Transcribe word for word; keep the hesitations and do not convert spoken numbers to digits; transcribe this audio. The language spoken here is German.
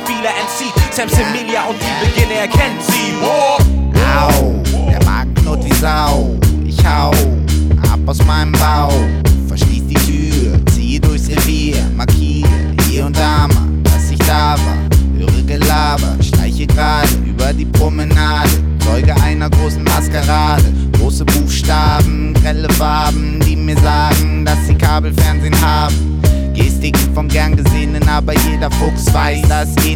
vieler M C. Sam Semilia und die Beginne erkennen sie. Wow. Au, der Magen knurrt wie Sau. Ich hau ab aus meinem Bauch, verschließ die Tür, ziehe durchs Revier, markiere hier und da mal, dass ich da war. Höre Gelaber, schleiche gerade über die Promenade, Zeuge einer großen Maskerade. Große Buchstaben, grelle Farben, die mir sagen, dass sie Kabelfernsehen haben. Gestiken vom gern Gesehenen, aber jeder Fuchs weiß, dass